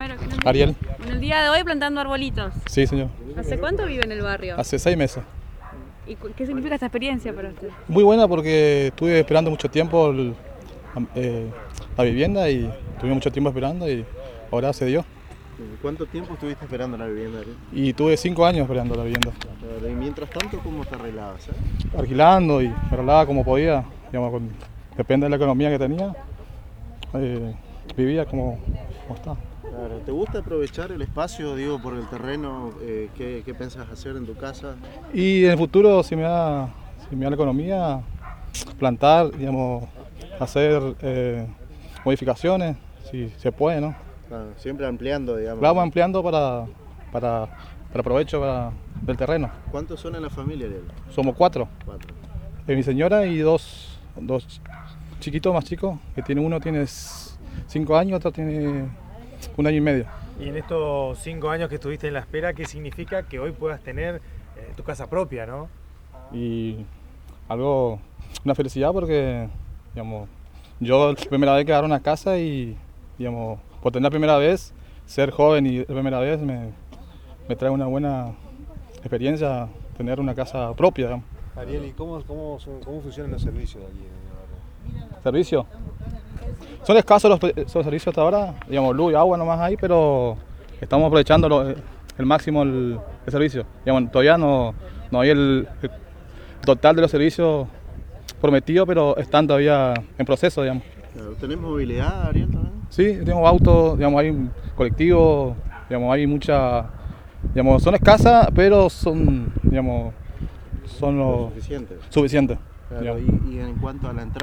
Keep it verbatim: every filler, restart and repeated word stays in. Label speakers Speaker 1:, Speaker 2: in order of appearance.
Speaker 1: Claro, que no.
Speaker 2: Ariel.
Speaker 1: En el día de hoy plantando arbolitos.
Speaker 2: Sí, señor.
Speaker 1: ¿Hace cuánto vive en el barrio?
Speaker 2: Hace seis meses.
Speaker 1: ¿Y cu- qué significa esta experiencia para usted?
Speaker 2: Muy buena porque estuve esperando mucho tiempo el- eh, la vivienda y tuve mucho tiempo esperando y ahora se dio.
Speaker 3: ¿Cuánto tiempo estuviste esperando la vivienda, Ariel?
Speaker 2: Y tuve cinco años esperando la vivienda.
Speaker 3: Y mientras tanto, ¿cómo te arreglabas? eh?
Speaker 2: Alquilando y me arreglaba como podía, digamos, con- depende de la economía que tenía, eh, vivía como, como estaba.
Speaker 3: Claro, ¿te gusta aprovechar el espacio, digo, por el terreno? Eh, ¿qué, ¿Qué pensás hacer en tu casa?
Speaker 2: Y en el futuro, si me da, si me da la economía, plantar, digamos, hacer eh, modificaciones, si se puede, ¿no?
Speaker 3: Claro, siempre ampliando, digamos.
Speaker 2: Vamos ampliando para, para, para provecho para- del terreno.
Speaker 3: ¿Cuántos son en la familia, Ariel?
Speaker 2: Somos cuatro,
Speaker 3: Cuatro.
Speaker 2: eh, mi señora y dos, dos chiquitos más chicos, que tiene uno tiene s- cinco años, otro tiene un año y medio.
Speaker 4: Y en estos cinco años que estuviste en la espera, ¿qué significa que hoy puedas tener eh, tu casa propia, no?
Speaker 2: Y algo, una felicidad porque, digamos, yo la primera vez que agarré una casa y, digamos, por tener la primera vez, ser joven y la primera vez me, me trae una buena experiencia tener una casa propia, digamos.
Speaker 5: Ariel, ¿y cómo, cómo, son- cómo funcionan los servicios de aquí en el barrio?
Speaker 2: ¿Servicio? Son escasos los, los servicios hasta ahora, digamos, luz y agua nomás hay, pero estamos aprovechando lo- el máximo el, el servicio. Digamos, todavía no, no hay el, el total de los servicios prometidos, pero están todavía en proceso, digamos.
Speaker 3: Claro, ¿tenés movilidad, Ariel, también?
Speaker 2: Sí, tengo autos, digamos, hay un colectivo, digamos, hay mucha, digamos, son escasas, pero son, digamos, son
Speaker 3: Lo
Speaker 2: lo
Speaker 3: suficiente.
Speaker 2: suficientes.
Speaker 3: Claro,
Speaker 2: digamos.
Speaker 3: y, y en cuanto a la entrada,